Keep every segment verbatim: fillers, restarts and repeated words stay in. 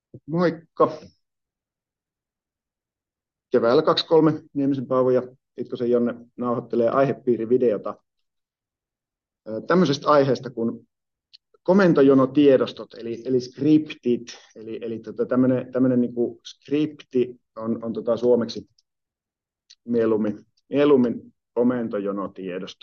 Moikka! Keväällä kaksikymmentäkolme Niemisen Paavo ja Itkosen Jonne nauhoittelee aihepiirivideota ö, tämmöisestä aiheesta kuin komentojonotiedostot, eli, eli scriptit, eli, eli tota, tämmöinen, tämmöinen niin kuin skripti on, on tota suomeksi mieluummin, mieluummin komentojonotiedosto.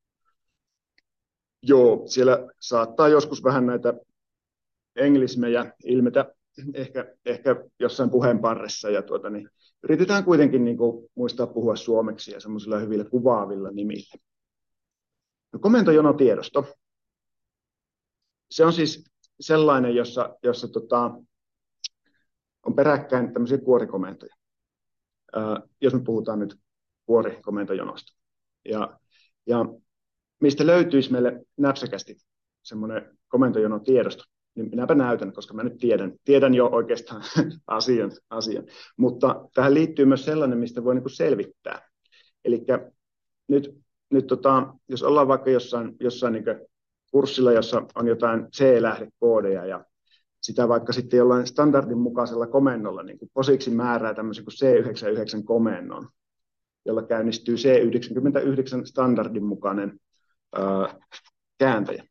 Joo, siellä saattaa joskus vähän näitä englismejä ilmetä, ehkä, ehkä jossain puheenparressa, ja tuota, niin yritetään kuitenkin niin kuin muistaa puhua suomeksi ja semmoisilla hyvillä kuvaavilla nimillä. No, komentojonotiedosto, se on siis sellainen, jossa, jossa tota, on peräkkäin tämmöisiä kuorikomentoja, ää, jos me puhutaan nyt kuorikomentojonosta. Ja, ja mistä löytyisi meille näpsäkästi semmoinen komentojonotiedosto, niin minäpä näytän, koska mä nyt tiedän, tiedän jo oikeastaan asian, asian. Mutta tähän liittyy myös sellainen, mistä voi niin kuin selvittää. Eli nyt, nyt tota, jos ollaan vaikka jossain, jossain niin kuin kurssilla, jossa on jotain C-lähdekoodeja ja sitä vaikka sitten jollain standardin mukaisella komennolla, niin kuin posiksi määrää tämmöisen kuin C yhdeksänkymmentäyhdeksän komennon, jolla käynnistyy C yhdeksänkymmentäyhdeksän standardin mukainen ää, kääntäjä.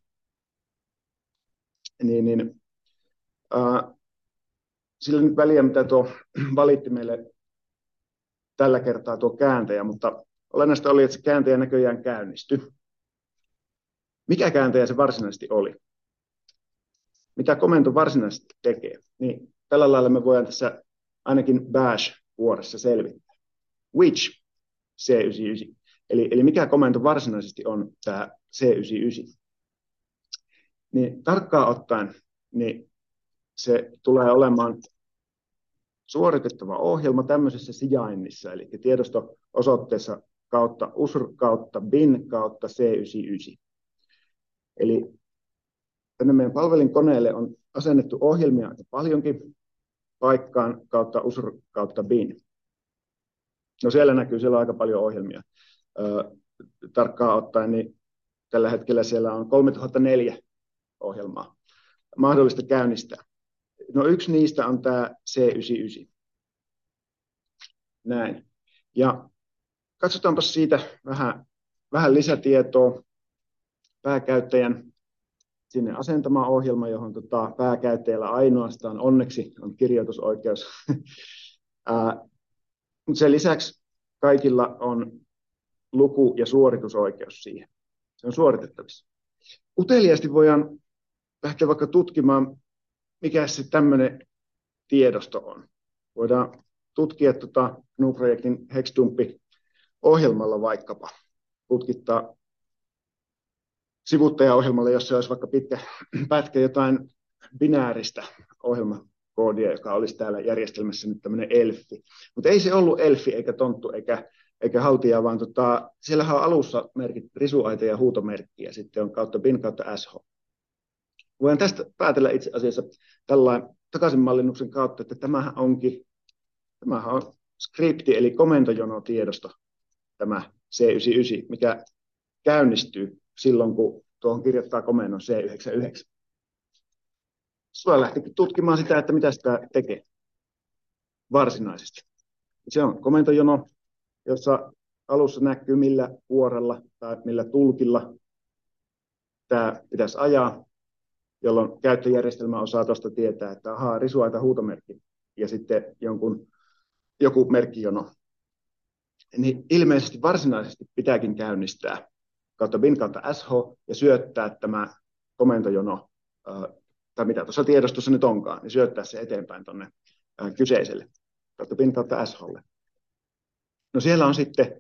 Niin, niin, ää, sillä nyt väliä, mitä tuo valitti meille tällä kertaa tuo kääntäjä, mutta olennaista oli, että se kääntäjä näköjään käynnistyi. Mikä kääntäjä se varsinaisesti oli? Mitä komento varsinaisesti tekee? Niin tällä lailla me voidaan tässä ainakin bash-vuorossa selvittää. Which C yhdeksänkymmentäyhdeksän. Eli, eli mikä komento varsinaisesti on tämä C yhdeksänkymmentäyhdeksän? Niin tarkkaan ottaen, niin se tulee olemaan suoritettava ohjelma tämmöisessä sijainnissa, eli tiedosto-osoitteessa kautta usr kautta bin kautta C yhdeksänkymmentäyhdeksän. Eli tänne meidän palvelinkoneelle on asennettu ohjelmia aika paljonkin paikkaan kautta usr kautta bin. No siellä näkyy, siellä on aika paljon ohjelmia. Ö, tarkkaan ottaen, niin tällä hetkellä siellä on kolmetuhattaneljä ohjelmaa mahdollista käynnistää. No yksi niistä on tämä C yhdeksänkymmentäyhdeksän. Näin. Ja katsotaanpa siitä vähän, vähän lisätietoa. Pääkäyttäjän sinne asentama ohjelma, johon tota, pääkäyttäjällä ainoastaan onneksi on kirjoitusoikeus. Ää, mutta sen lisäksi kaikilla on luku- ja suoritusoikeus siihen. Se on suoritettavissa. Uteliaasti voidaan lähteä vaikka tutkimaan, mikä se tämmöinen tiedosto on. Voidaan tutkia tuota G N U-projektin Hexdump-ohjelmalla vaikkapa. Tutkittaa sivuttajaohjelmalla, jossa olisi vaikka pitkä pätkä jotain binääristä ohjelmakoodia, joka olisi täällä järjestelmässä nyt tämmöinen elfi. Mutta ei se ollut elfi eikä tonttu eikä, eikä haltija, vaan tota, siellähän on alussa merkit risuaita ja huutomerkkiä, sitten on kautta bin kautta sh. Voin tästä päätellä itse asiassa tällainen takaisinmallinnuksen kautta, että tämähän onkin, tämähän on skripti eli komentojonotiedosto, tämä C yhdeksänkymmentäyhdeksän, mikä käynnistyy silloin, kun tuohon kirjoittaa komennon C yhdeksänkymmentäyhdeksän. Sulla lähti tutkimaan sitä, että mitä sitä tekee varsinaisesti. Se on komentojono, jossa alussa näkyy millä vuorella tai millä tulkilla tämä pitäisi ajaa, jolloin käyttöjärjestelmä osaa tuosta tietää, että ahaa, risuaita huutomerkki ja sitten jonkun, joku merkkijono. Niin ilmeisesti varsinaisesti pitääkin käynnistää kautta bin kautta sh ja syöttää tämä komentojono, tai mitä tuossa tiedostossa nyt onkaan, niin syöttää se eteenpäin tuonne kyseiselle kautta bin kautta shlle. No siellä on sitten,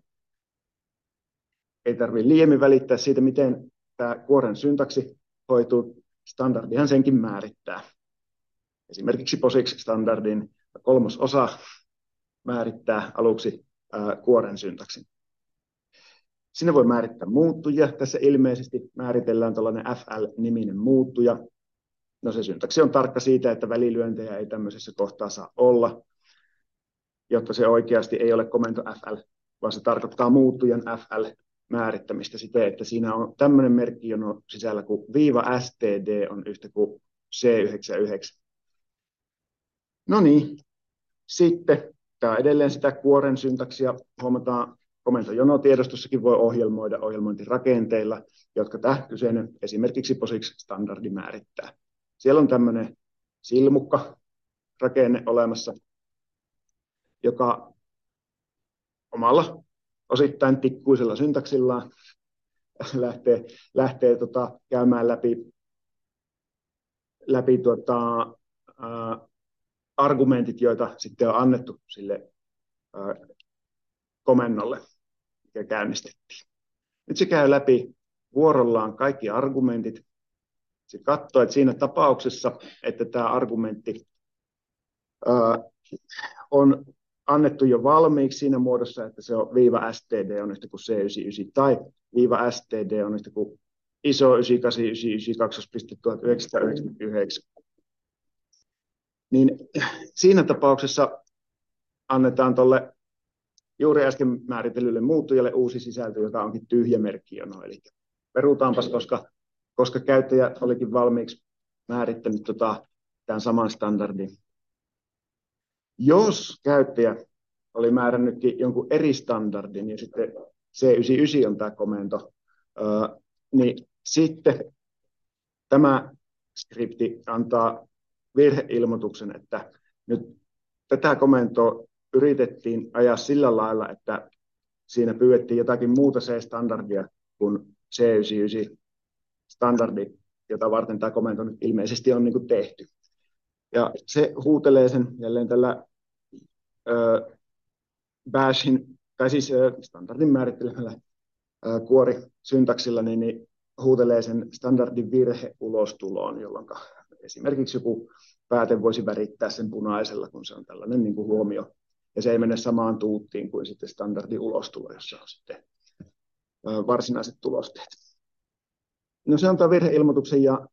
ei tarvitse liiemmin välittää siitä, miten tämä kuoren syntaksi hoituu. Standardihan senkin määrittää. Esimerkiksi POSIX-standardin kolmososa määrittää aluksi ää, kuoren syntaksin. Sinne voi määrittää muuttujia. Tässä ilmeisesti määritellään tällainen F L-niminen muuttuja. No se syntaksi on tarkka siitä, että välilyöntejä ei tämmöisessä kohtaa saa olla, jotta se oikeasti ei ole komento F L, vaan se tarkoittaa muuttujan F L-määrittämistä siten, että siinä on tämmöinen merkkijono sisällä kuin viiva std on yhtä kuin C yhdeksänkymmentäyhdeksän. No niin, sitten tämä edelleen sitä kuoren syntaksia. Huomataan, komentojonotiedostossakin voi ohjelmoida ohjelmointirakenteilla, jotka tämä kyseinen esimerkiksi POSIX-standardi määrittää. Siellä on tämmöinen silmukka rakenne olemassa, joka omalla osittain tikkuisella syntaksillaan lähtee, lähtee tota, käymään läpi, läpi tota, ää, argumentit, joita sitten on annettu sille ää, komennolle, mikä käynnistettiin. Nyt se käy läpi vuorollaan kaikki argumentit. Se katsoo, että siinä tapauksessa, että tämä argumentti ää, on annettu jo valmiiksi siinä muodossa, että se on viiva std on yhtä kuin c yhdeksänkymmentäyhdeksän tai viiva std on yhtä kuin iso yhdeksänkymmentäkahdeksan yhdeksänkymmentäyhdeksän piste tuhatyhdeksänsataayhdeksänkymmentäyhdeksän. Niin siinä tapauksessa annetaan tuolle juuri äsken määritellylle muuttujalle uusi sisältö, joka onkin tyhjä merkkijono. Eli perutaanpas, koska, koska käyttäjä olikin valmiiksi määrittänyt tota, tämän saman standardin. Jos käyttäjä oli määrännytkin jonkun eri standardin, ja sitten c yhdeksänkymmentäyhdeksän on tämä komento, niin sitten tämä skripti antaa virheilmoituksen, että nyt tätä komentoa yritettiin ajaa sillä lailla, että siinä pyydettiin jotakin muuta C-standardia kuin c yhdeksänkymmentäyhdeksän standardi, jota varten tämä komento nyt ilmeisesti on niin kuin tehty. Ja se huutelee sen jälleen tällä ö, bashin, tai siis ö, standardin määrittelemällä ö, kuorisyntaksilla, niin, niin huutelee sen standardin virhe ulostuloon, jolloin esimerkiksi joku pääte voisi värittää sen punaisella, kun se on tällainen niin kuin huomio. Ja se ei mene samaan tuuttiin kuin sitten standardin ulostulo, jossa on sitten ö, varsinaiset tulosteet. No se antaa virheilmoituksen ja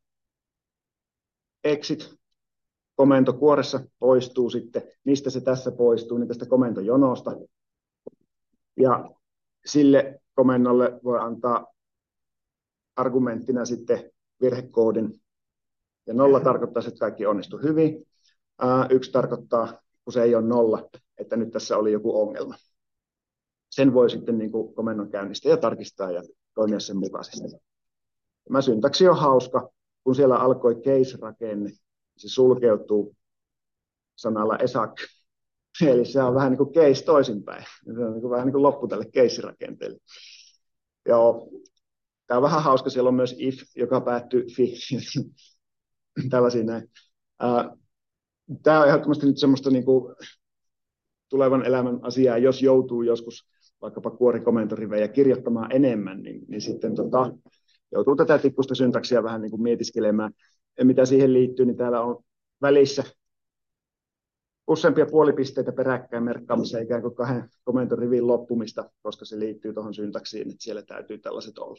exit komento kuoressa poistuu sitten. Mistä se tässä poistuu? Niin tästä komentojonosta. Ja sille komennolle voi antaa argumenttina sitten virhekoodin. Ja nolla tarkoittaa, että kaikki onnistuu hyvin. Ää, yksi tarkoittaa, kun se ei ole nolla, että nyt tässä oli joku ongelma. Sen voi sitten niin kuin komennon käynnistää ja tarkistaa ja toimia sen mukaisesti. Tämä syntaksi on hauska. Kun siellä alkoi case-rakenne, se sulkeutuu sanalla esak. Eli se on vähän niin kuin case toisinpäin. Se on niin kuin vähän niin kuin loppu tälle case-rakenteelle. Joo. Tämä on vähän hauska. Siellä on myös if, joka päättyy fi. Tällaisia näin. Tämä on ehdottomasti nyt semmoista niin kuin tulevan elämän asiaa. Jos joutuu joskus vaikkapa kuorikomentorivejä kirjoittamaan enemmän, niin, niin sitten tota, joutuu tätä tikkusta syntaksia vähän niin kuin mietiskelemään. Ja mitä siihen liittyy, niin täällä on välissä useampia puolipisteitä peräkkäin merkkaamassa ikään kuin kahden komentorivin loppumista, koska se liittyy tuohon syntaksiin, että siellä täytyy tällaiset olla.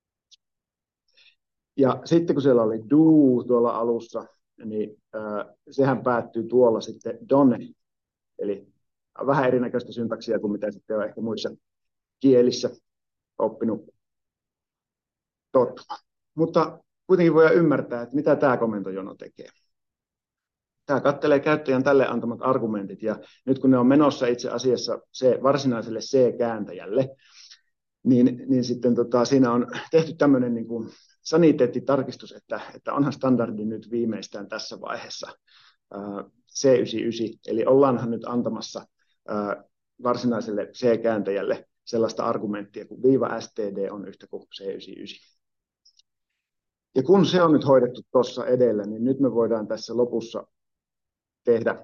Ja sitten kun siellä oli do tuolla alussa, niin äh, sehän päättyy tuolla sitten done, eli vähän erinäköistä syntaksia kuin mitä sitten on ehkä muissa kielissä oppinut tottumaan. Mutta kuitenkin voidaan ymmärtää, että mitä tämä komentojono tekee. Tämä katselee käyttäjän tälle antamat argumentit, ja nyt kun ne on menossa itse asiassa se varsinaiselle C-kääntäjälle, niin, niin sitten tota, siinä on tehty tämmöinen niin kuin saniteettitarkistus, että, että onhan standardi nyt viimeistään tässä vaiheessa ää, C yhdeksänkymmentäyhdeksän, eli ollaanhan nyt antamassa ää, varsinaiselle C-kääntäjälle sellaista argumenttia, kun viiva std on yhtä kuin C yhdeksänkymmentäyhdeksän. Ja kun se on nyt hoidettu tuossa edellä, niin nyt me voidaan tässä lopussa tehdä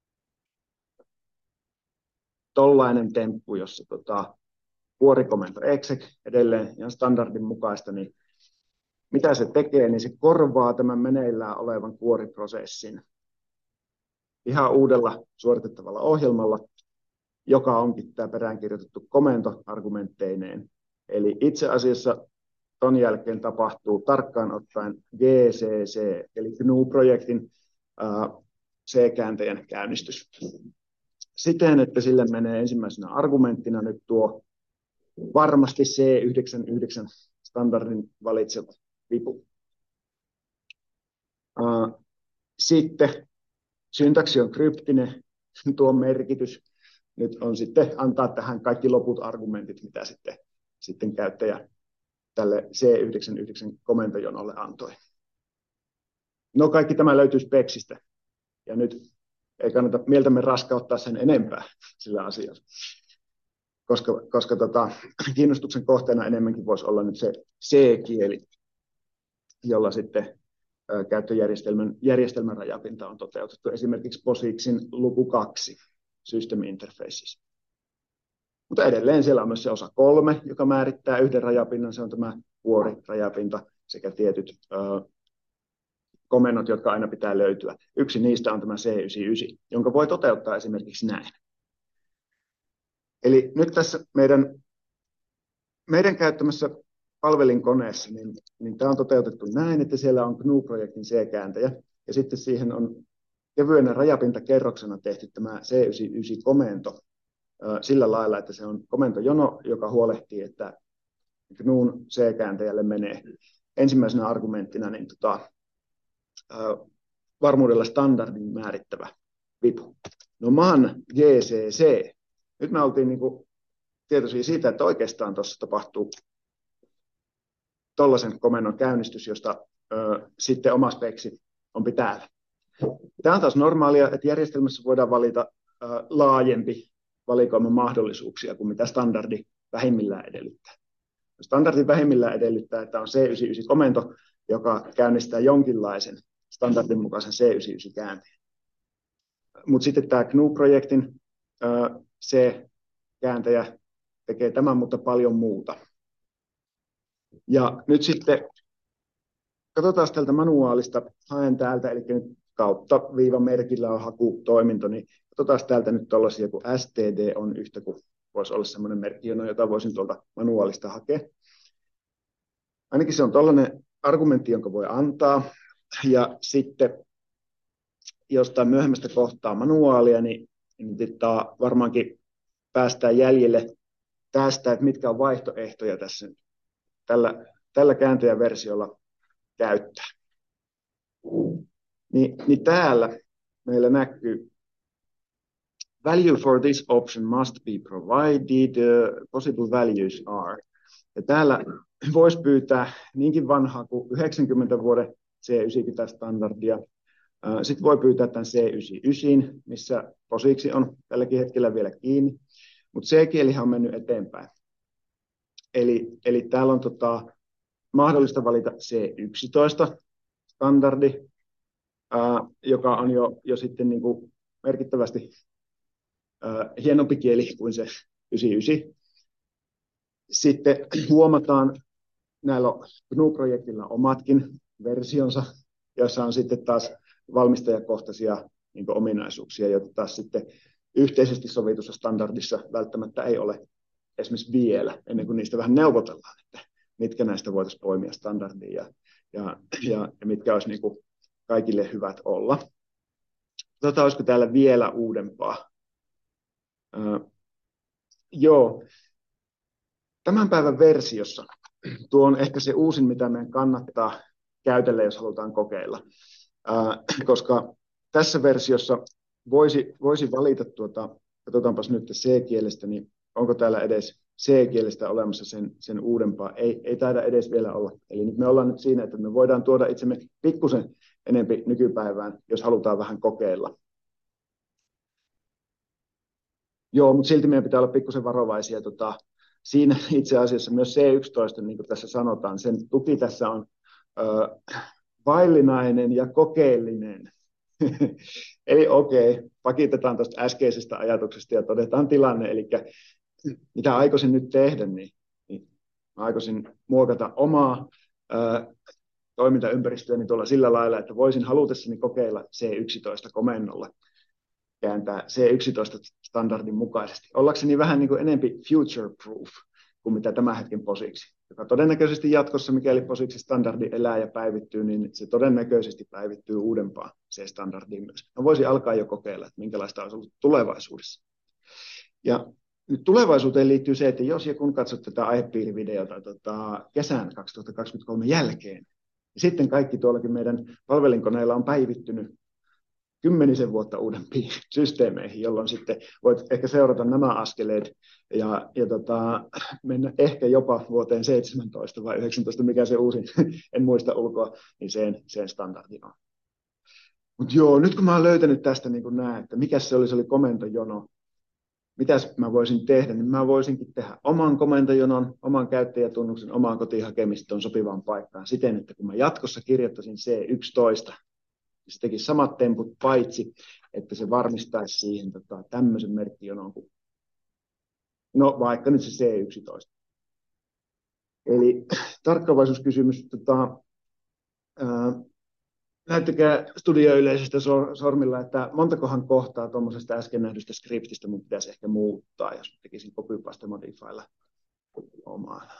tollainen temppu, jossa tota, kuorikomento exec edelleen ihan standardin mukaista, niin mitä se tekee, niin se korvaa tämän meneillään olevan kuoriprosessin ihan uudella suoritettavalla ohjelmalla, joka onkin tämä peräänkirjoitettu komento argumentteineen. Eli itse asiassa ton jälkeen tapahtuu tarkkaan ottaen G C C, eli G N U-projektin uh, C-kääntäjän käynnistys. Siten, että sille menee ensimmäisenä argumenttina nyt tuo varmasti C yhdeksänkymmentäyhdeksän standardin valitseva vipu. Uh, sitten syntaksi on kryptinen, tuo merkitys. Nyt on sitten antaa tähän kaikki loput argumentit, mitä sitten, sitten käyttäjä tälle C yhdeksänkymmentäyhdeksän komentojonolle antoi. No kaikki tämä löytyy speksistä. Ja nyt ei kannata mieltämme raskauttaa sen enempää sillä asialla. Koska, koska tota, kiinnostuksen kohteena enemmänkin voisi olla nyt se C-kieli, jolla sitten ä, käyttöjärjestelmän järjestelmän rajapinta on toteutettu. Esimerkiksi POSIXin luku kaksi, System Interfaces. Mutta edelleen siellä on myös se osa kolme, joka määrittää yhden rajapinnan. Se on tämä vuorirajapinta sekä tietyt ä, komennot, jotka aina pitää löytyä. Yksi niistä on tämä C yhdeksänkymmentäyhdeksän, jonka voi toteuttaa esimerkiksi näin. Eli nyt tässä meidän, meidän käyttämässä palvelinkoneessa, niin, niin tämä on toteutettu näin, että siellä on G N U-projektin C-kääntäjä, ja sitten siihen on kevyenä rajapintakerroksena tehty tämä C yhdeksänkymmentäyhdeksän-komento sillä lailla, että se on komentojono, joka huolehtii, että G N U:n C-kääntäjälle menee ensimmäisenä argumenttina niin tota, varmuudella standardin määrittävä vipu. No man G C C. Nyt me oltiin niin kuin tietoisia siitä, että oikeastaan tuossa tapahtuu tuollaisen komennon käynnistys, josta ö, sitten oma speksi on täällä. Tämä on taas normaalia, että järjestelmässä voidaan valita ö, laajempi valikoima mahdollisuuksia kuin mitä standardi vähimmillään edellyttää. Standardi vähimmillään edellyttää, että on C yhdeksänkymmentäyhdeksän-komento, joka käynnistää jonkinlaisen standardin mukaisen C yhdeksänkymmentäyhdeksän-käänteen. Mutta sitten tämä G N U-projektin C-kääntäjä tekee tämän, mutta paljon muuta. Ja nyt sitten katsotaan tältä manuaalista, haen täältä, eli nyt kautta viivamerkillä on hakutoiminto, niin katsotaan täältä nyt tuollaisia, kun S T D on yhtä kuin voisi olla sellainen merkki, jota voisin tuolta manuaalista hakea. Ainakin se on tuollainen argumentti, jonka voi antaa, ja sitten jostain myöhemmästä kohtaa manuaalia, niin, niin varmaankin päästään jäljelle tästä, että mitkä on vaihtoehtoja tässä tällä, tällä kääntäjäversiolla käyttää. Ni, niin täällä meillä näkyy value for this option must be provided, uh, possible values are. Ja täällä voisi pyytää niinkin vanhaa kuin yhdeksänkymmentä vuoden C yhdeksänkymmentä-standardia. Sitten voi pyytää tämän C yhdeksänkymmentäyhdeksän, missä POSIX on tälläkin hetkellä vielä kiinni. Mutta C-kielihän on mennyt eteenpäin. Eli, eli täällä on tota, mahdollista valita C yksitoista-standardi, ää, joka on jo, jo sitten niin kuin merkittävästi ää, hienompi kieli kuin se yhdeksänkymmentäyhdeksän. Sitten huomataan, näillä on G N U-projektilla omatkin versionsa, joissa on sitten taas valmistajakohtaisia niin kuin ominaisuuksia, joita taas sitten yhteisesti sovitussa standardissa välttämättä ei ole esimerkiksi vielä, ennen kuin niistä vähän neuvotellaan, että mitkä näistä voitaisiin poimia standardiin ja, ja, ja, ja mitkä olisi niin kuin kaikille hyvät olla. Tota, olisiko täällä vielä uudempaa? Uh, joo. Tämän päivän versiossa, tuo on ehkä se uusin, mitä meidän kannattaa käytellä, jos halutaan kokeilla. Uh, koska tässä versiossa voisi, voisi valita, tuota, katsotaanpas nyt C-kielestä, niin onko täällä edes C-kielestä olemassa sen, sen uudempaa? Ei, ei taida edes vielä olla. Eli nyt me ollaan nyt siinä, että me voidaan tuoda itsemme pikkusen enempi nykypäivään, jos halutaan vähän kokeilla. Joo, mutta silti meidän pitää olla pikkusen varovaisia. Tota, siinä itse asiassa myös C yksitoista, niin kuin tässä sanotaan, sen tuki tässä on ö, vaillinainen ja kokeellinen. Eli okei, okay, pakitetaan tuosta äskeisestä ajatuksesta ja todetaan tilanne. Eli mitä aikoisin nyt tehdä, niin, niin aikoisin muokata omaa ö, toimintaympäristöäni tuolla sillä lailla, että voisin halutessani kokeilla C yksitoista-komennolla, kääntää C yksitoista-standardin mukaisesti. Ollakseni vähän niin kuin enempi future-proof kuin mitä tämän hetken POSIX, joka todennäköisesti jatkossa, mikäli POSIX-standardi elää ja päivittyy, niin se todennäköisesti päivittyy uudempaan C-standardiin myös. No voisi alkaa jo kokeilla, että minkälaista olisi ollut tulevaisuudessa. Ja nyt tulevaisuuteen liittyy se, että jos ja kun katsot tätä aihepiirivideota tota, kesän kaksituhattakaksikymmentäkolme jälkeen, niin sitten kaikki tuollakin meidän palvelinkoneilla on päivittynyt kymmenisen vuotta uudempiin systeemeihin, jolloin sitten voit ehkä seurata nämä askeleet ja, ja tota, mennä ehkä jopa vuoteen seitsemäntoista vai yhdeksäntoista, mikä se uusin, en muista ulkoa, niin sen, sen standardi on. Mutta joo, nyt kun mä oon löytänyt tästä niin näen, että mikä se oli, se oli komentojono, mitäs mä voisin tehdä, niin mä voisinkin tehdä oman komentojonon, oman käyttäjätunnuksen, omaan kotihakemistoon sopivaan paikkaan siten, että kun mä jatkossa kirjoittaisin C yksitoista, niin se tekisi samat temput, paitsi että se varmistaisi siihen tota, tämmöisen merkkijonon kuin, no vaikka nyt se C yksitoista. Eli tarkkaavaisuuskysymys, tota, ää, näyttäkää studioyleisöstä sormilla, että montakohan kohtaa tuommoisesta äsken nähdystä skriptistä mun pitäisi ehkä muuttaa, jos tekisin copy-paste modifylla omaan.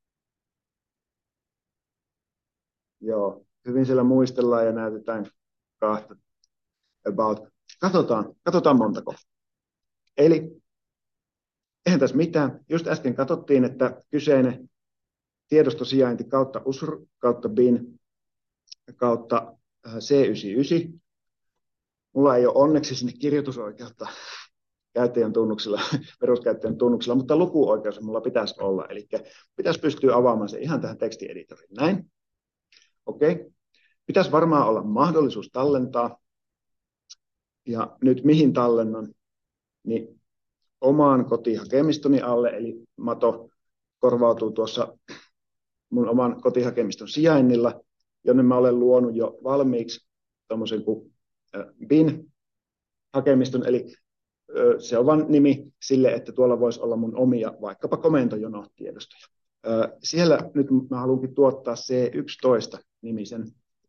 Joo, hyvin siellä muistellaan ja näytetään kahta about. Katsotaan, katsotaan montako. Eli eihän tässä mitään. Just äsken katsottiin, että kyseinen tiedostosijainti kautta U S R kautta bin kautta C yhdeksänkymmentäyhdeksän. Mulla ei ole onneksi sinne kirjoitusoikeutta käyttäjän tunnuksella, peruskäyttäjän tunnuksella, mutta lukuoikeus mulla pitäisi olla. Eli pitäisi pystyä avaamaan se ihan tähän tekstieditoriin. Näin. Okei. Okay. Pitäisi varmaan olla mahdollisuus tallentaa. Ja nyt mihin tallennan? Niin omaan kotihakemistoni alle, eli Mato korvautuu tuossa mun oman kotihakemiston sijainnilla, jonne mä olen luonut jo valmiiksi tuommoisen kuin bin-hakemiston, eli se on vain nimi sille, että tuolla voisi olla mun omia vaikkapa komentojonotiedostoja. Siellä nyt mä haluankin tuottaa C yksitoista-nimisen.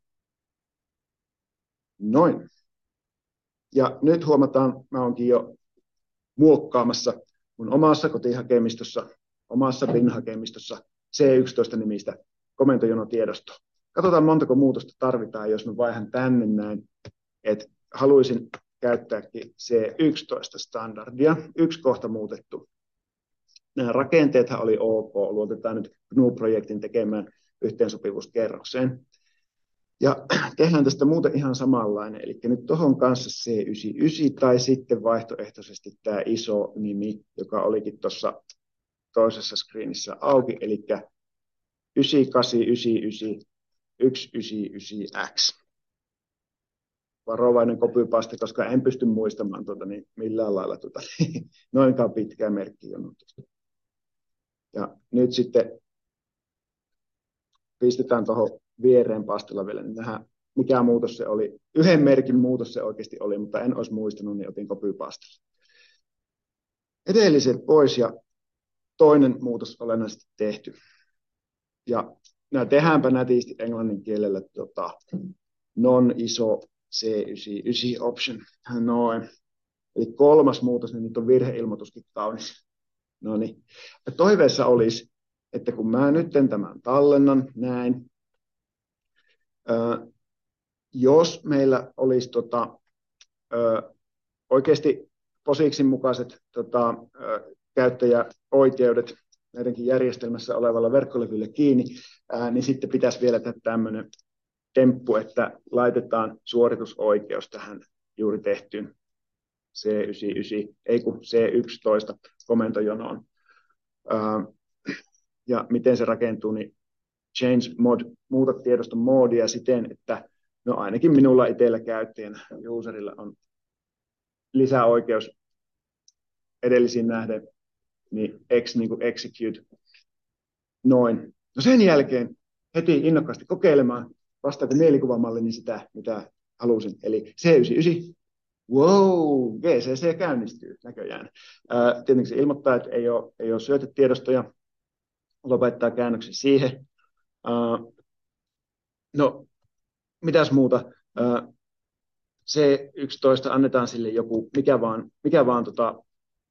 Noin. Ja nyt huomataan, mä oonkin jo muokkaamassa mun omassa kotihakemistossa, omassa bin-hakemistossa C yksitoista-nimistä komentojonotiedostoa. Katsotaan montako muutosta tarvitaan, jos mä vaihan tänne näin, että haluaisin käyttääkin C yksitoista-standardia. Yksi kohta muutettu. Nämä rakenteethan oli ok, luotetaan nyt G N U-projektin tekemään yhteensopivuuskerrokseen. Ja tehdään tästä muuten ihan samanlainen, eli nyt tuohon kanssa C yhdeksänkymmentäyhdeksän tai sitten vaihtoehtoisesti tämä iso nimi, joka olikin tuossa toisessa screenissä auki, eli yhdeksänkymmentäkahdeksan yhdeksänkymmentäyhdeksän yksi yhdeksänkymmentäyhdeksän X. Varovainen copypaste, koska en pysty muistamaan tuota, niin millään lailla tuota, niin noinkaan pitkää merkkijonotusta. Ja nyt sitten pistetään tuohon viereen pastilla vielä, niin nähdään, mikä muutos se oli. Yhden merkin muutos se oikeasti oli, mutta en olisi muistanut, niin otin copypastilla. Edelliset pois ja toinen muutos olennaisesti tehty. Ja nämä tehdäänpä nätisti englannin kielellä tota, non-iso C yhdeksänkymmentäyhdeksän option. Noin. Eli kolmas muutos, niin nyt on virheilmoituskin kaunis. No niin. Toiveessa olisi, että kun mä nyt tämän tallennan näin, ää, jos meillä olisi tota, ää, oikeasti POSIXin mukaiset tota, ää, käyttäjäoikeudet näidenkin järjestelmässä olevalla verkkolevyllä kiinni, ää, niin sitten pitäisi vielä tehdä tämmöinen temppu, että laitetaan suoritusoikeus tähän juuri tehtyyn C yhdeksänkymmentäyhdeksän, ei kun C yksitoista komentojonoon. Ää, ja miten se rakentuu, niin change mod, muuta tiedoston moodia siten, että no ainakin minulla itsellä käyttäjänä, userilla on lisäoikeus edellisiin nähden, niin X niin kuin execute, noin. No sen jälkeen heti innokkaasti kokeilemaan, vastaako mielikuvamalli niin sitä, mitä halusin. Eli C yhdeksänkymmentäyhdeksän, wow, G C C käynnistyy näköjään. Ää, tietenkin se ilmoittaa, että ei ole, ei ole syötetiedostoja, lopettaa käännöksen siihen. Ää, no, mitäs muuta? Ää, C yksitoista annetaan sille joku, mikä vaan, mikä vaan tota,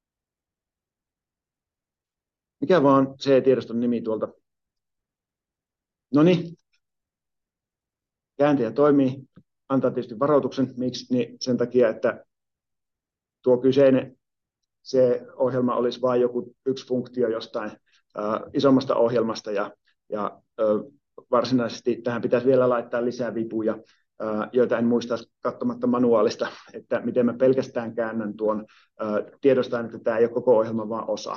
Mikä vaan C-tiedoston nimi tuolta. No niin. Kääntäjä toimii. Antaa tietysti varoituksen. Miksi? Niin sen takia, että tuo kyseinen C-ohjelma olisi vain joku yksi funktio jostain äh, isommasta ohjelmasta. Ja, ja äh, varsinaisesti tähän pitäisi vielä laittaa lisää vipuja. joita en muista katsomatta manuaalista, että miten mä pelkästään käännän tuon, tiedostan, että tämä ei ole koko ohjelma, vaan osa.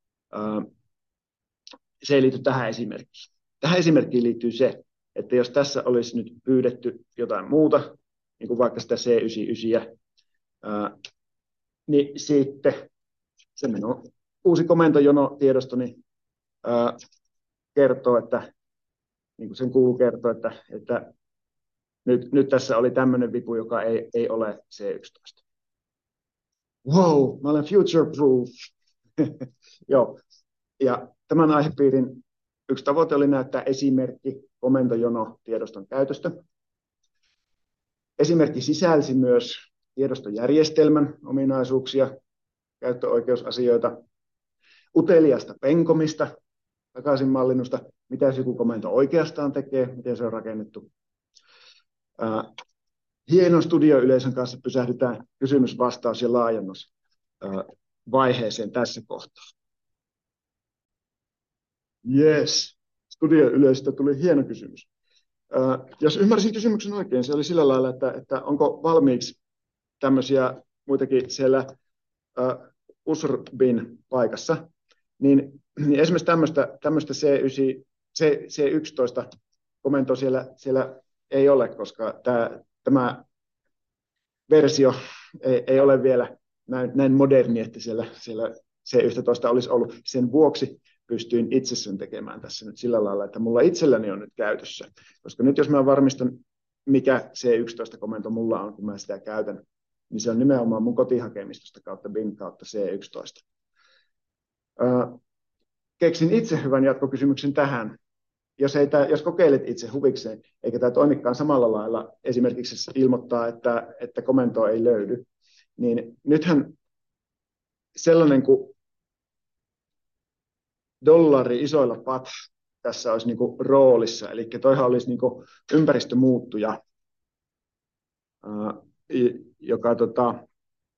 Se ei liity tähän esimerkkiin. Tähän esimerkkiin liittyy se, että jos tässä olisi nyt pyydetty jotain muuta, niin kuin vaikka sitä C yhdeksänkymmentäyhdeksän, niin sitten se minun uusi komentojono tiedostoni kertoo, että niin kuin sen kuuluu kertoa, että, että nyt, nyt tässä oli tämmöinen vipu, joka ei, ei ole C yksitoista. Wow, mä olen future proof. Joo. Ja tämän aihepiirin yksi tavoite oli näyttää esimerkki komentojono tiedoston käytöstä. Esimerkki sisälsi myös tiedostojärjestelmän ominaisuuksia, käyttöoikeusasioita, uteliasta penkomista, takaisinmallinnusta, mitä joku komento oikeastaan tekee, miten se on rakennettu. Äh, hienon studioyleisön kanssa pysähdytään kysymys, vastaus ja laajennus äh, vaiheeseen tässä kohtaa. Yes, studioyleisöstä tuli hieno kysymys. Äh, jos ymmärsin kysymyksen oikein, se oli sillä lailla, että, että onko valmiiksi tämmöisiä muitakin siellä äh, U S R Bin paikassa, niin, niin esimerkiksi tämmöistä, tämmöistä C yhdeksän, C, C yksitoista komentoa siellä, siellä ei ole, koska tämä, tämä versio ei, ei ole vielä näin, näin moderni, että siellä, siellä C yksitoista olisi ollut. Sen vuoksi pystyin itse sen tekemään tässä nyt sillä lailla, että mulla itselläni on nyt käytössä. Koska nyt jos mä varmistan, mikä C yksitoista-komento mulla on, kun mä sitä käytän, niin se on nimenomaan mun kotihakemistosta kautta bin kautta C yksitoista. Uh, keksin itse hyvän jatkokysymyksen tähän. Jos, ei tää, jos kokeilet itse huvikseen, eikä tämä toimikaan samalla lailla, esimerkiksi ilmoittaa, että, että komentoa ei löydy, niin nythän sellainen kuin dollari isoilla pat tässä olisi niin kuin roolissa, eli toihan olisi niin kuin ympäristömuuttuja, uh, joka tota,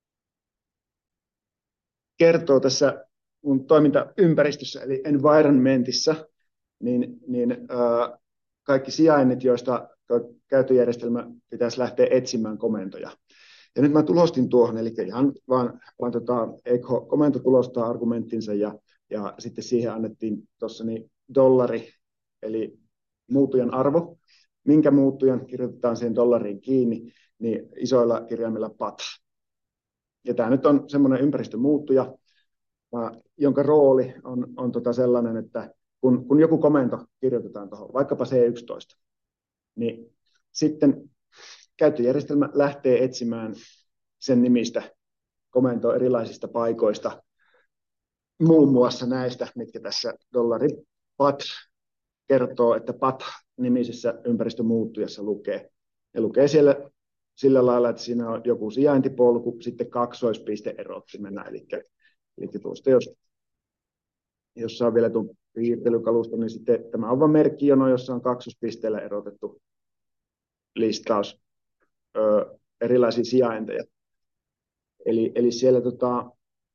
kertoo tässä mun toimintaympäristössä, eli environmentissa, niin, niin äh, kaikki sijainnit, joista käyttöjärjestelmä pitäisi lähteä etsimään komentoja. Ja nyt mä tulostin tuohon, eli ihan vaan, vaan tota, echo komento tulostaa argumenttinsa, ja, ja sitten siihen annettiin tuossa niin dollari, eli muuttujan arvo. Minkä muuttujan kirjoitetaan siihen dollariin kiinni, niin isoilla kirjaimilla pat. Ja tämä nyt on semmoinen ympäristömuuttuja, jonka rooli on, on tota sellainen, että kun, kun joku komento kirjoitetaan tuohon, vaikkapa C yksitoista, niin sitten käyttöjärjestelmä lähtee etsimään sen nimistä komentoa erilaisista paikoista, muun muassa näistä, mitkä tässä dollari pat kertoo, että pat-nimisessä ympäristömuuttujassa lukee. Ja lukee siellä sillä lailla, että siinä on joku sijaintipolku, sitten kaksoispisteerottimena, eli Eli tuosta, jos, jos saa vielä tuon piirtelykalusta, niin sitten tämä on vain merkkijono, jossa on kaksospisteellä erotettu listaus ö, erilaisia sijainteja. Eli, eli siellä tota,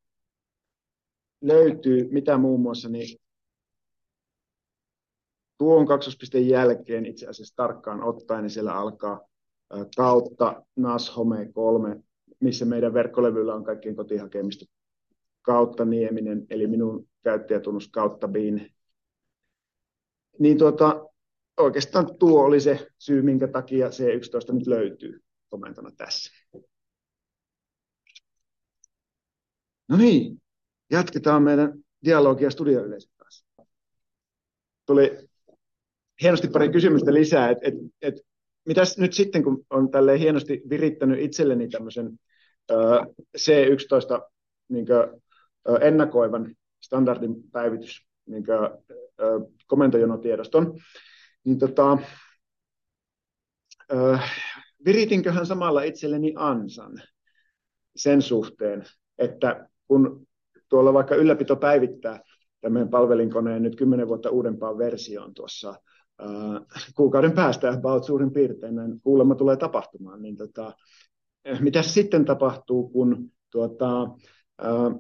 löytyy mitä muun muassa, niin tuon kaksospisteen jälkeen itse asiassa tarkkaan ottaen, niin siellä alkaa ö, kautta N A S Home kolme, missä meidän verkkolevyllä on kaikkien kotihakemista, kautta Nieminen, eli minun käyttäjätunnus kautta bin. Niin tuota, oikeastaan tuo oli se syy, minkä takia C yksitoista nyt löytyy komentona tässä. No niin, jatketaan meidän dialogia studioyleisön kanssa. Tuli hienosti pari kysymystä lisää, että et, et, mitäs nyt sitten, kun on tälleen hienosti virittänyt itselleni tämmöisen ö, C yksitoista niin kuin, ennakoivan standardin päivitys niin komentojonotiedoston, niin tota, ö, viritinköhän samalla itselleni ansan sen suhteen, että kun tuolla vaikka ylläpito päivittää tämän palvelinkoneen nyt kymmenen vuotta uudempaan versioon tuossa ö, kuukauden päästä about suurin piirtein näin kuulemma tulee tapahtumaan, niin tota, mitä sitten tapahtuu, kun tuota, ö,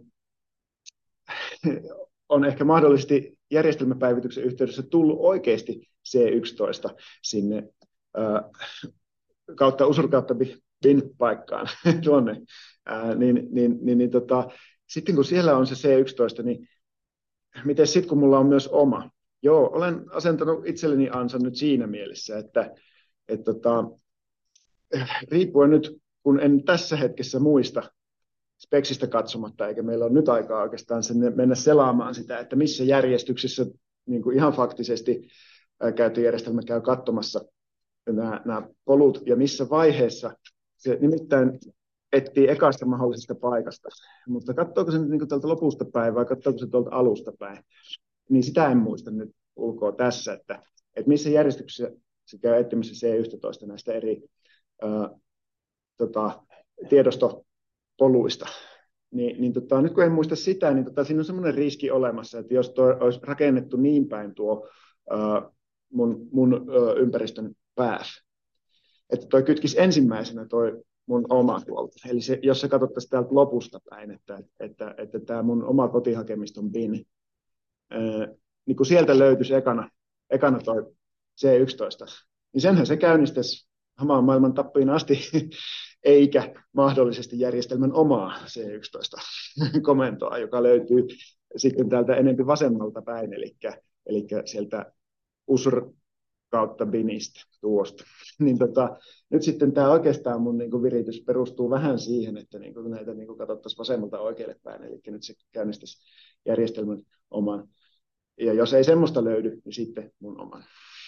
on ehkä mahdollisesti järjestelmäpäivityksen yhteydessä tullut oikeasti C yksitoista sinne äh, kautta usur kautta bin paikkaan tuonne, ää, niin, niin, niin, niin tota, sitten kun siellä on se C yksitoista, niin miten sitten kun mulla on myös oma? Joo, olen asentanut itselleni ansan nyt siinä mielessä, että et tota, riippuen nyt, kun en tässä hetkessä muista speksistä katsomatta, eikä meillä ole nyt aikaa oikeastaan sen mennä selaamaan sitä, että missä järjestyksessä niin kuin ihan faktisesti käyttöjärjestelmä käy katsomassa nämä, nämä polut ja missä vaiheessa se nimittäin etsii ekasta mahdollisesta paikasta. Mutta katsoako se nyt niin kuin tältä lopusta päin vai katsoako se tuolta alusta päin, niin sitä en muista nyt ulkoa tässä, että, että missä järjestyksessä se käy etsimässä C yksitoista näistä eri ää, tota, tiedostopoluista. Niin, niin tota, nyt kun en muista sitä, niin tota, siinä on semmoinen riski olemassa, että jos tuo olisi rakennettu niin päin tuo ää, mun, mun ää, ympäristön path, että toi kytkisi ensimmäisenä toi mun oma tuolta. Eli se, jos se katsottaisiin täältä lopusta päin, että, että, että tämä mun oma kotihakemiston bin, ää, niin kun sieltä löytyisi ekana, ekana toi C yksitoista, niin senhän se käynnistäisi hamaan maailman tappiin asti, eikä mahdollisesti järjestelmän omaa C yksitoista-komentoa, joka löytyy sitten täältä enempi vasemmalta päin, eli, eli sieltä usr kautta binistä tuosta. Niin tota, nyt sitten tämä oikeastaan mun niinku viritys perustuu vähän siihen, että niinku näitä niinku katsottaisiin vasemmalta oikealle päin, eli nyt se käynnistäisi järjestelmän oman. Ja jos ei semmoista löydy, niin sitten mun oman.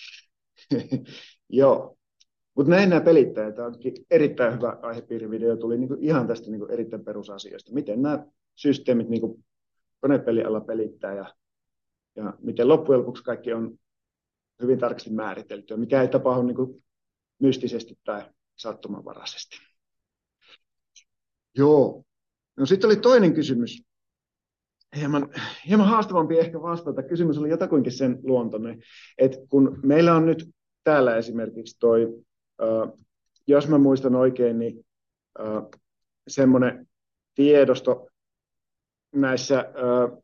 Joo. Mutta näin nämä pelittäjät, tämä onkin erittäin hyvä aihepiirivideo, tuli niinku ihan tästä niinku erittäin perusasioista. Miten nämä systeemit niinku konepelialalla pelittää ja, ja miten loppujen lopuksi kaikki on hyvin tarkasti määriteltyä, mikä ei tapahdu niinku mystisesti tai sattumanvaraisesti. Joo. No sitten oli toinen kysymys. Hieman, hieman haastavampi ehkä vastata. Kysymys oli jotakuinkin sen luontoinen, että kun meillä on nyt täällä esimerkiksi toi, Uh, jos mä muistan oikein, niin uh, semmoinen tiedosto näissä uh,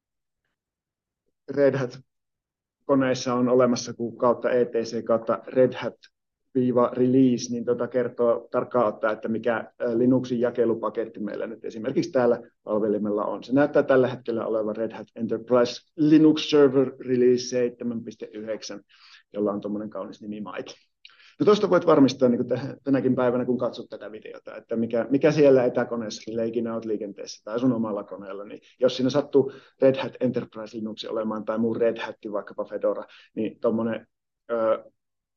Red Hat-koneissa on olemassa kuin kautta E T C kautta Red Hat-release, niin tota kertoo tarkkaan ottaa, että mikä Linuxin jakelupaketti meillä nyt esimerkiksi täällä palvelimella on. Se näyttää tällä hetkellä olevan Red Hat Enterprise Linux Server Release seitsemän piste yhdeksän, jolla on tuommoinen kaunis nimi Mike. No tuosta voit varmistaa niin tänäkin päivänä, kun katsot tätä videota, että mikä, mikä siellä etäkoneessa leikinä olet liikenteessä tai sun omalla koneella, niin jos siinä sattuu Red Hat Enterprise Linux olemaan tai muu Red Hat, vaikkapa Fedora, niin tuommoinen, öö,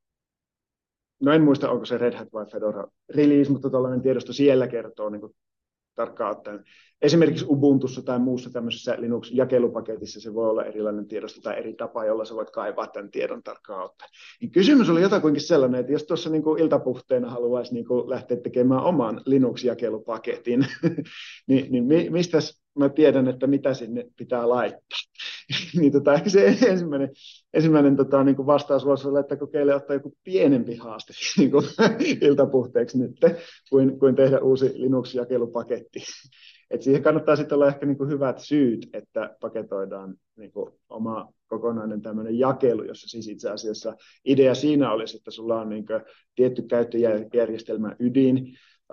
no en muista, onko se Red Hat vai Fedora release, mutta tuollainen tiedosto siellä kertoo niin kuin tarkkaan ottaen. Esimerkiksi Ubuntussa tai muussa tämmöisessä Linux-jakelupaketissa se voi olla erilainen tiedosto tai eri tapa, jolla sä voit kaivaa tämän tiedon tarkkaan ottaen. Niin kysymys oli jotakuinkin sellainen, että jos tuossa niin kuin iltapuhteena haluaisi niin kuin lähteä tekemään oman Linux-jakelupaketin, niin, niin mistä mä tiedän, että mitä sinne pitää laittaa? Niin tota, ehkä se ensimmäinen, ensimmäinen tota, niin kuin vastaus voisi olla, että kokeile ottaa joku pienempi haaste niin kuin iltapuhteeksi nyt, kuin, kuin tehdä uusi Linux-jakelupaketti. Et siihen kannattaa sitten olla ehkä niin kuin hyvät syyt, että paketoidaan niin kuin oma kokonainen tämmöinen jakelu, jossa siis itse asiassa idea siinä olisi, että sulla on niin kuin tietty käyttöjärjestelmä ydin.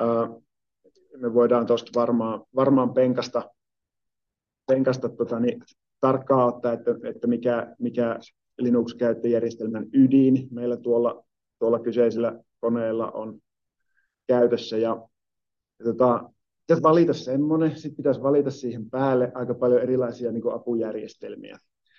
Me voidaan tuosta varmaan, varmaan penkasta, penkasta tota, niin, tarkkaan ottaa, että, että mikä, mikä Linux-käyttöjärjestelmän ydin meillä tuolla, tuolla kyseisellä koneella on käytössä. Ja, ja tota, pitäisi valita semmoinen, sitten pitäisi valita siihen päälle aika paljon erilaisia niin kuin apujärjestelmiä.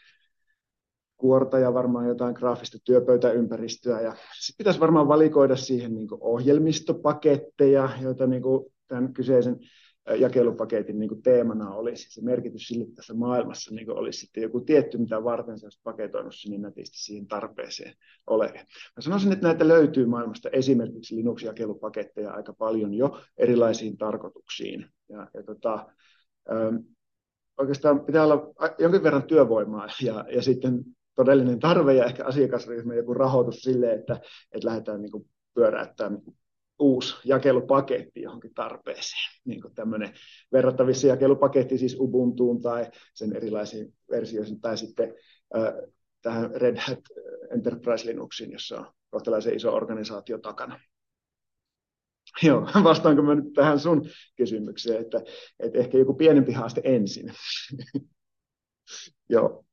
Kuorta ja varmaan jotain graafista työpöytäympäristöä. Ja sitten pitäisi varmaan valikoida siihen niin kuin ohjelmistopaketteja, joita niin kuin tämän kyseisen jakelupaketin niin kuin teemana olisi. Se merkitys sille tässä maailmassa niin kuin olisi sitten joku tietty, mitä varten se olisi paketoinut niin nätisti siihen tarpeeseen olevia. Mä sanoisin, että näitä löytyy maailmasta esimerkiksi Linux-jakelupaketteja aika paljon jo erilaisiin tarkoituksiin. Ja, ja tota, ähm, oikeastaan pitää olla jonkin verran työvoimaa ja, ja sitten todellinen tarve ja ehkä asiakasryhmä joku rahoitus sille, että, että lähdetään niin kuin pyöräyttämään uusi jakelupaketti johonkin tarpeeseen. Niin kuin tämmöinen verrattavissa jakelupaketti siis Ubuntuun tai sen erilaisiin versioihin tai sitten äh, tähän Red Hat Enterprise Linuxiin, jossa on kohtalaisen iso organisaatio takana. Joo, vastaanko mä nyt tähän sun kysymykseen, että, että ehkä joku pienempi haaste ensin. Joo,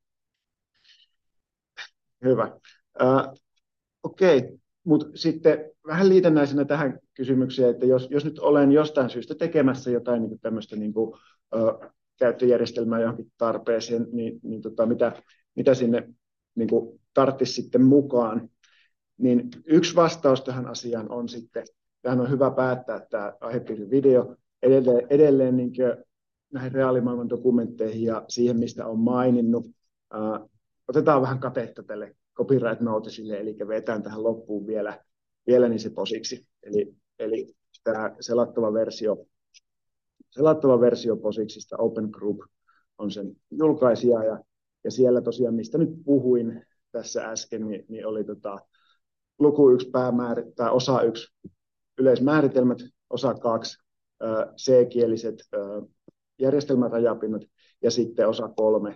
hyvä. Uh, Okei, okay. Mutta sitten vähän liitännäisenä tähän kysymykseen, että jos, jos nyt olen jostain syystä tekemässä jotain niin tämmöistä niin kuin, uh, käyttöjärjestelmää johonkin tarpeeseen, niin, niin tota, mitä, mitä sinne niin kuin tarttisi sitten mukaan, niin yksi vastaus tähän asiaan on sitten, tähän on hyvä päättää tämä aihepiirin video, edelleen, edelleen niin näihin reaalimaailman dokumentteihin ja siihen, mistä on maininnut. Uh, otetaan vähän katetta tälle copyright noticelle, eli vetään tähän loppuun vielä, vielä niin se posiksi. Eli, eli tämä selattava versio, selattava versio posiksista Open Group on sen julkaisija, ja, ja siellä tosiaan, mistä nyt puhuin tässä äsken, niin, niin oli tota, luku yksi päämäärä, tai osa yksi yleismääritelmät, osa kaksi C-kieliset järjestelmärajapinnat, ja sitten osa kolme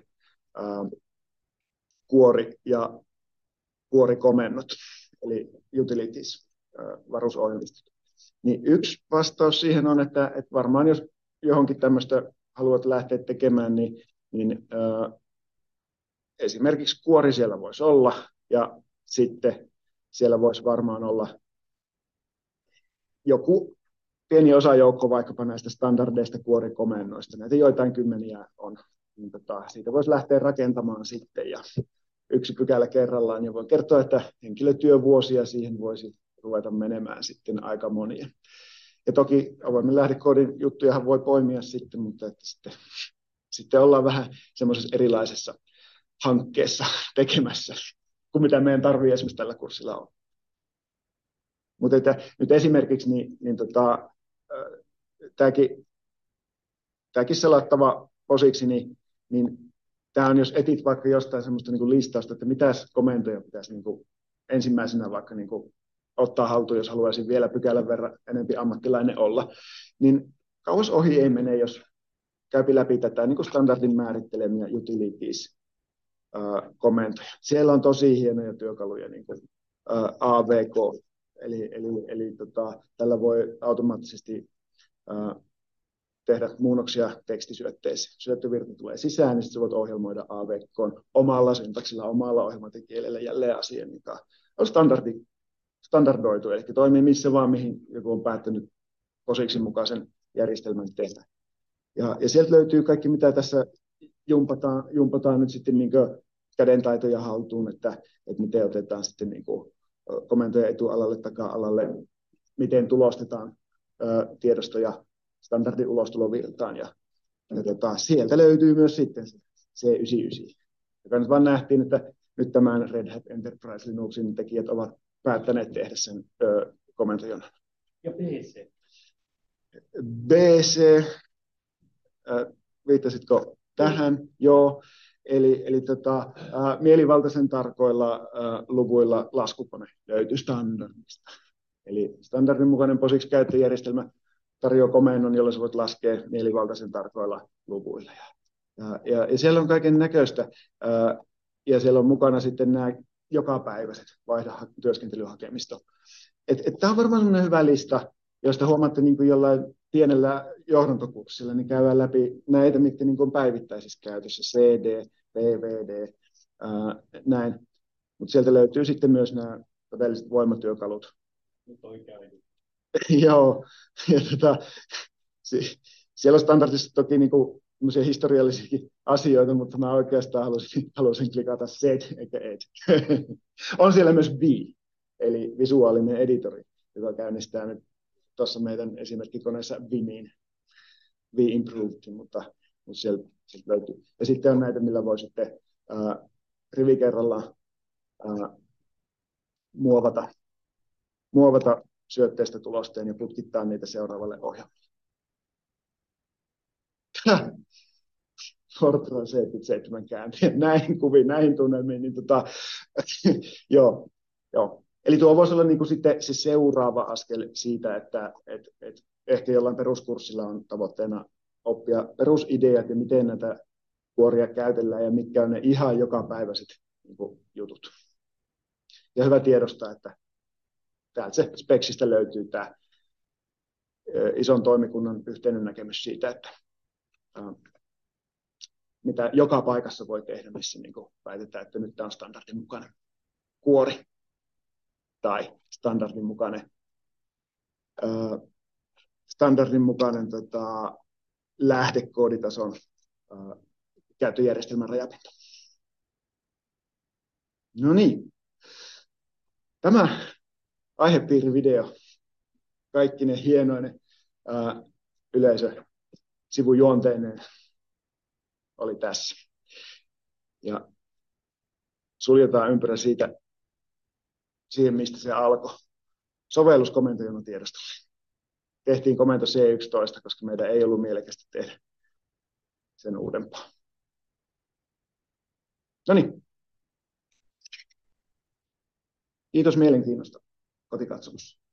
kuori- ja kuorikomennot, eli utilities, varusohjelmistot. Niin yksi vastaus siihen on, että, että varmaan jos johonkin tämmöistä haluat lähteä tekemään, niin, niin äh, esimerkiksi kuori siellä voisi olla, ja sitten siellä voisi varmaan olla joku pieni osajoukko vaikkapa näistä standardeista kuorikomennoista. Näitä joitain kymmeniä on. Niin tota, siitä voisi lähteä rakentamaan sitten, ja yksi pykälä kerrallaan, ja voi kertoa, että henkilötyövuosia siihen voisi ruveta menemään sitten aika monia. Ja toki avoimen lähdekoodin juttujahan voi poimia sitten, mutta että sitten, sitten ollaan vähän semmoisessa erilaisessa hankkeessa tekemässä, kuin mitä meidän tarvii esimerkiksi tällä kurssilla on. Mutta että nyt esimerkiksi niin, niin tota, tämäkin, tämäkin selattava posiksi, niin, niin tämä on, jos etit vaikka jostain semmoista niin kuin listausta, että mitäs komentoja pitäisi niin kuin ensimmäisenä vaikka niin kuin ottaa haltuun, jos haluaisin vielä pykälän verran enempi ammattilainen olla, niin kauas ohi ei mene, jos käypi läpi tätä niin kuin standardin määrittelemiä utilities-komentoja. Siellä on tosi hienoja työkaluja, niin kuin A V K, eli, eli, eli tota, tällä voi automaattisesti uh, tehdä muunnoksia tekstisyötteisiin. Syöttövirta tulee sisään, niin sitten voit ohjelmoida A V K:n omalla syntaksilla, omalla ohjelmakielellä jälleen asian, mikä on standardi, standardoitu, eli toimii missä vaan, mihin joku on päättänyt posiksin mukaisen järjestelmän tehdä. Ja, ja sieltä löytyy kaikki, mitä tässä jumpataan, jumpataan nyt sitten niin kädentaitoja haltuun, että, että miten otetaan sitten niin komentoja etualalle, taka-alalle, miten tulostetaan ö, tiedostoja standardin ulostulovirtaan. Ja, ja tota, sieltä löytyy myös sitten C yhdeksänkymmentäyhdeksän, joka nyt vaan nähtiin, että nyt tämän Red Hat Enterprise Linuxin tekijät ovat päättäneet tehdä sen ö, komentojon. Ja B C. B C, äh, viittasitko tähän? Joo. Eli, eli tota, äh, mielivaltaisen tarkoilla äh, luvuilla laskukone löytyy standardista. Eli standardin mukainen posiksi käyttöjärjestelmä tarjoaa komennon, jolla sä voit laskea mielivaltaisen tarkoilla luvuilla. Ja, ja, ja siellä on kaiken näköistä. Äh, ja siellä on mukana sitten nämä jokapäiväiset vaihda työskentelyhakemisto. Tämä on varmaan sellainen hyvä lista, josta huomaatte niin kuin jollain pienellä johdantokurssilla, niin käydään läpi näitä, mitkä niin kuin on päivittäisissä käytössä, C D, P V D, ää, näin. Mutta sieltä löytyy sitten myös nämä todelliset voimatyökalut. Nyt oikein. Joo, ja tota, si- siellä on standardissa toki niin kuin historiallisiakin asioita, mutta mä oikeastaan halusin, halusin klikata Z eikä Ed. On siellä myös V, eli visuaalinen editori, joka käynnistää nyt tuossa meidän esimerkkikoneessa Vimin, V-Improved, mutta, mutta sieltä, sieltä löytyy. Ja sitten on näitä, millä voi sitten ää, rivi kerrallaan ää, muovata, muovata syötteestä tulosteen ja putkittaa niitä seuraavalle ohjelmalle. Fortran seitsemänkymmentäseitsemän käänteen, näihin kuviin, näihin tunnelmiin, niin tota, joo, joo. Eli tuo voisi olla niin kuin sitten se seuraava askel siitä, että et, et ehkä jollain peruskurssilla on tavoitteena oppia perusideat ja miten näitä kuoria käytellään ja mitkä on ne ihan jokapäiväiset niin kuin jutut. Ja hyvä tiedostaa, että täältä se speksistä löytyy tämä ison toimikunnan yhteinen näkemys siitä, että mitä joka paikassa voi tehdä, missä niin kuin väitetään, että nyt tämä on standardin mukainen kuori tai standardin mukainen, äh, standardin mukainen tota, lähdekooditason äh, käyttöjärjestelmän rajapinta. No niin, tämä aihepiirivideo, kaikki ne hienoinen äh, yleisö sivujuonteineen oli tässä. Ja suljetaan ympärä siitä, siihen, mistä se alkoi. Sovelluskomentojono tiedostolle. Tehtiin komento C yksitoista, koska meidän ei ollut mielekästä tehdä sen uudempaa. No niin. Kiitos mielenkiinnosta kotikatsomussa.